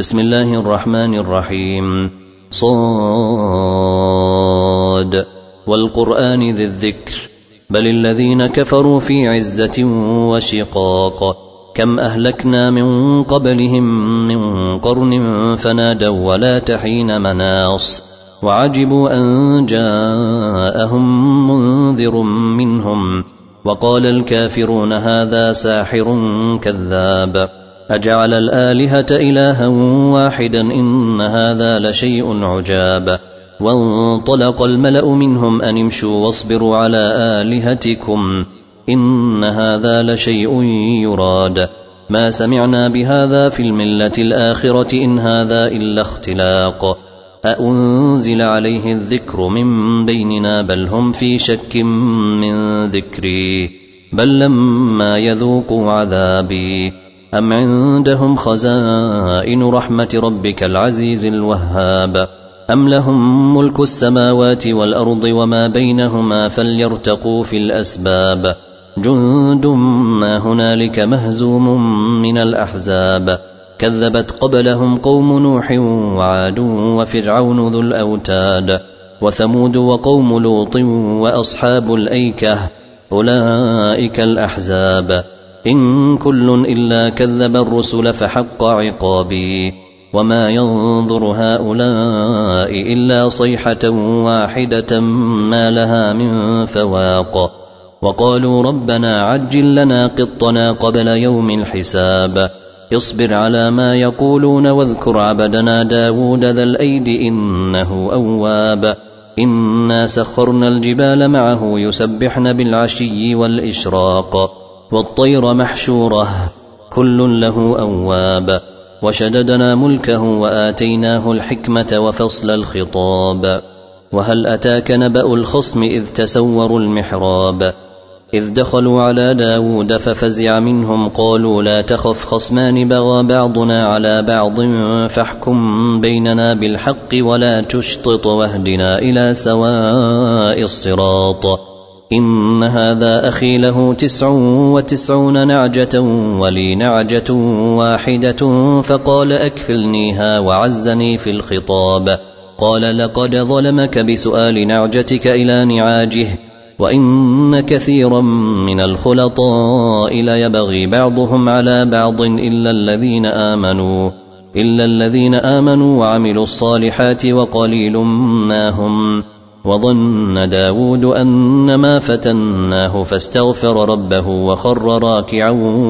بسم الله الرحمن الرحيم. صاد والقرآن ذي الذكر بل الذين كفروا في عزة وشقاق كم أهلكنا من قبلهم من قرن فنادوا ولا تحين مناص وعجبوا أن جاءهم منذر منهم وقال الكافرون هذا ساحر كذاب أجعل الآلهة إلها واحدا إن هذا لشيء عجاب وانطلق الملأ منهم أن امشوا واصبروا على آلهتكم إن هذا لشيء يراد ما سمعنا بهذا في الملة الآخرة إن هذا إلا اختلاق أأنزل عليه الذكر من بيننا بل هم في شك من ذكري بل لما يذوقوا عذابي أم عندهم خزائن رحمة ربك العزيز الوهاب أم لهم ملك السماوات والأرض وما بينهما فليرتقوا في الأسباب جند ما هنالك مهزوم من الأحزاب كذبت قبلهم قوم نوح وعاد وفرعون ذو الأوتاد وثمود وقوم لوط وأصحاب الأيكة أولئك الأحزاب إن كل إلا كذب الرسل فحق عقابي وما ينظر هؤلاء إلا صيحة واحدة ما لها من فواق وقالوا ربنا عجل لنا قطنا قبل يوم الحساب اصبر على ما يقولون واذكر عبدنا داود ذا الأيد إنه أواب إنا سخرنا الجبال معه يسبحن بالعشي والإشراق والطير محشورة كل له أواب وشددنا ملكه وآتيناه الحكمة وفصل الخطاب وهل أتاك نبأ الخصم إذ تسوروا المحراب إذ دخلوا على داود ففزع منهم قالوا لا تخف خصمان بغى بعضنا على بعض فاحكم بيننا بالحق ولا تشطط واهدنا إلى سواء الصراط إن هذا أخي له 99 نعجة ولي نعجة واحدة فقال أكفلنيها وعزني في الخطاب قال لقد ظلمك بسؤال نعجتك إلى نعاجه وإن كثيرا من الخلطاء ليبغي بعضهم على بعض إلا الذين آمنوا وعملوا الصالحات وقليل ما هم وظن داود أنما فتناه فاستغفر ربه وخر راكعا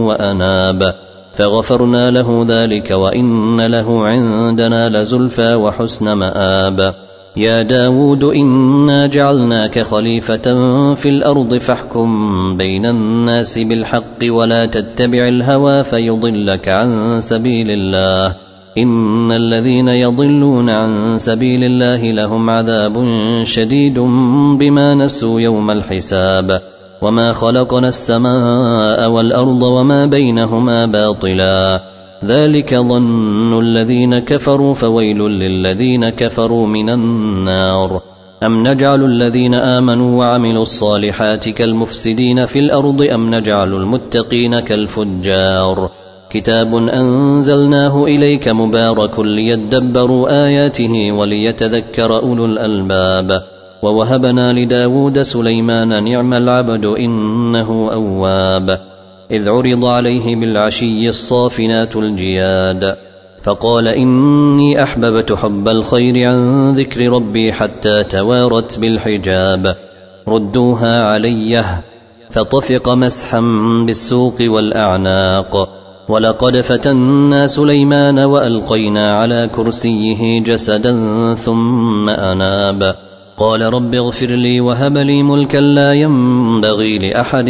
وأناب فغفرنا له ذلك وإن له عندنا لزلفى وحسن مآب يا داود إنا جعلناك خليفة في الأرض فاحكم بين الناس بالحق ولا تتبع الهوى فيضلك عن سبيل الله إن الذين يضلون عن سبيل الله لهم عذاب شديد بما نسوا يوم الحساب وما خلقنا السماء والأرض وما بينهما باطلا ذلك ظن الذين كفروا فويل للذين كفروا من النار أم نجعل الذين آمنوا وعملوا الصالحات كالمفسدين في الأرض أم نجعل المتقين كالفجار كتاب أنزلناه إليك مبارك ليدبروا آياته وليتذكر أولو الألباب ووهبنا لداود سليمان نعم العبد إنه أواب إذ عرض عليه بالعشي الصافنات الجياد فقال إني أحببت حب الخير عن ذكر ربي حتى توارت بالحجاب ردوها عليه فطفق مسحا بالسوق والأعناق ولقد فتنا سليمان وألقينا على كرسيه جسدا ثم أناب قال رب اغفر لي وهب لي ملكا لا ينبغي لأحد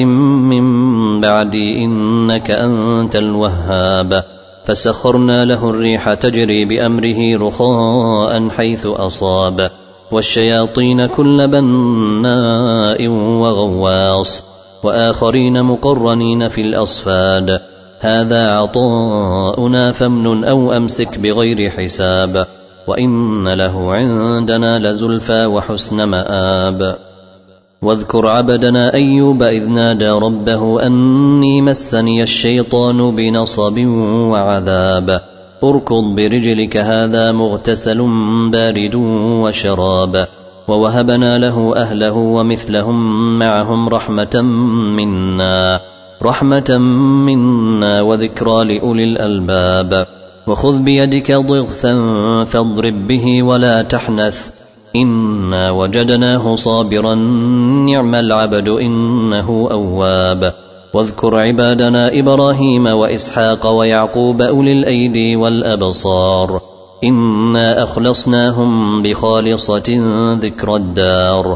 من بعدي إنك أنت الوهاب فسخرنا له الريح تجري بأمره رخاء حيث أصاب والشياطين كل بناء وغواص وآخرين مقرنين في الأصفاد هذا عطاؤنا فامنن أو أمسك بغير حساب وإن له عندنا لزلفى وحسن مآب واذكر عبدنا أيوب إذ نادى ربه أني مسني الشيطان بنصب وعذاب اركض برجلك هذا مغتسل بارد وشراب. ووهبنا له أهله ومثلهم معهم رحمة منا وذكرى لأولي الألباب. وخذ بيدك ضغثا فاضرب به ولا تحنث إنا وجدناه صابرا نعم العبد إنه أواب. واذكر عبادنا إبراهيم وإسحاق ويعقوب أولي الأيدي والأبصار إنا أخلصناهم بخالصة ذكر الدار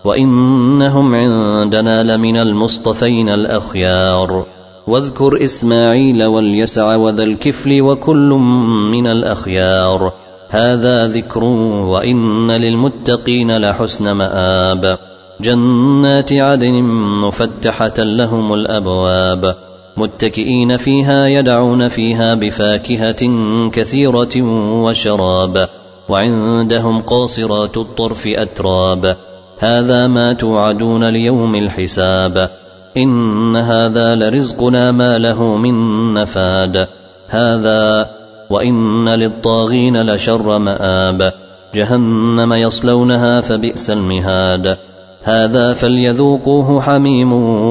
وإنهم عندنا لمن المصطفين الأخيار. واذكر إسماعيل واليسع وذا الكفل وكل من الأخيار هذا ذكر وإن للمتقين لحسن مآب. جنات عدن مفتحة لهم الأبواب متكئين فيها يدعون فيها بفاكهة كثيرة وشراب. وعندهم قاصرات الطرف أتراب هذا ما توعدون ليوم الحساب. إن هذا لرزقنا ما له من نفاد هذا وإن للطاغين لشر مآب. جهنم يصلونها فبئس المهاد هذا فليذوقوه حميم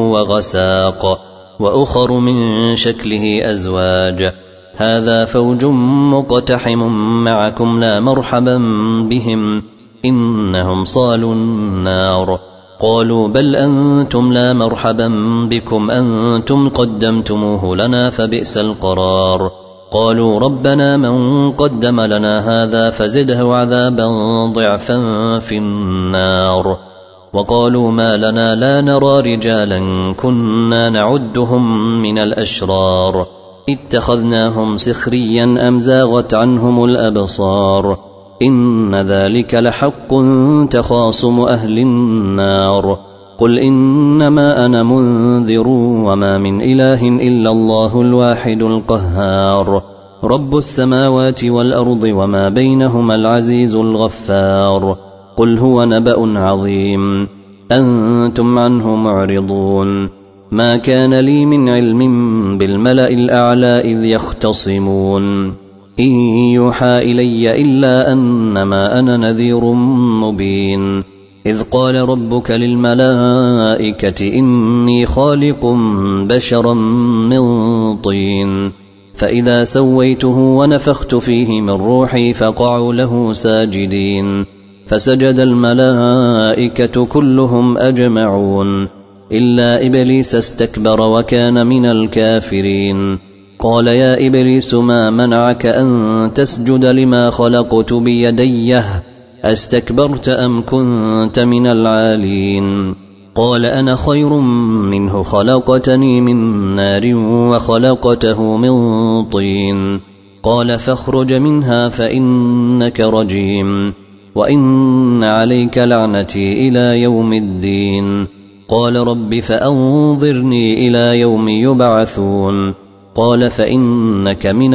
وغساق وأخر من شكله أزواج هذا فوج مقتحم معكم لا مرحبا بهم إنهم صالوا النار. قالوا بل أنتم لا مرحبا بكم أنتم قدمتموه لنا فبئس القرار. قالوا ربنا من قدم لنا هذا فزده عذابا ضعفا في النار. وقالوا ما لنا لا نرى رجالا كنا نعدهم من الأشرار اتخذناهم سخريا أم زاغت عنهم الأبصار إن ذلك لحق تخاصم أهل النار. قل إنما أنا منذر وما من إله إلا الله الواحد القهار رب السماوات والأرض وما بينهما العزيز الغفار. قل هو نبأ عظيم أنتم عنه معرضون. ما كان لي من علم بالملأ الأعلى إذ يختصمون إن يوحى إلي إلا أنما أنا نذير مبين. إذ قال ربك للملائكة إني خالق بشرا من طين فإذا سويته ونفخت فيه من روحي فقعوا له ساجدين فسجد الملائكة كلهم أجمعون إلا إبليس استكبر وكان من الكافرين. قال يا إبليس ما منعك أن تسجد لما خلقت بيديه أستكبرت أم كنت من العالين؟ قال أنا خير منه خلقتني من نار وخلقته من طين. قال فاخرج منها فإنك رجيم وإن عليك لعنتي إلى يوم الدين. قال رب فأنظرني إلى يوم يبعثون. قال فإنك من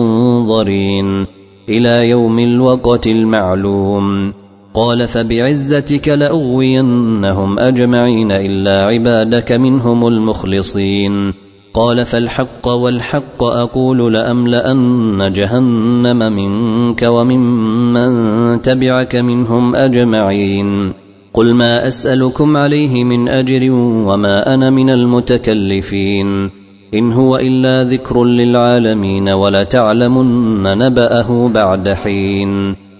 المنظرين إلى يوم الوقت المعلوم. قال فبعزتك لأغوينهم أجمعين إلا عبادك منهم المخلصين. قال فالحق والحق أقول لأملأن جهنم منك وممن تبعك منهم أجمعين. قل ما أسألكم عليه من أجر وما أنا من المتكلفين إن هو إلا ذكر للعالمين ولتعلمن نبأه بعد حين.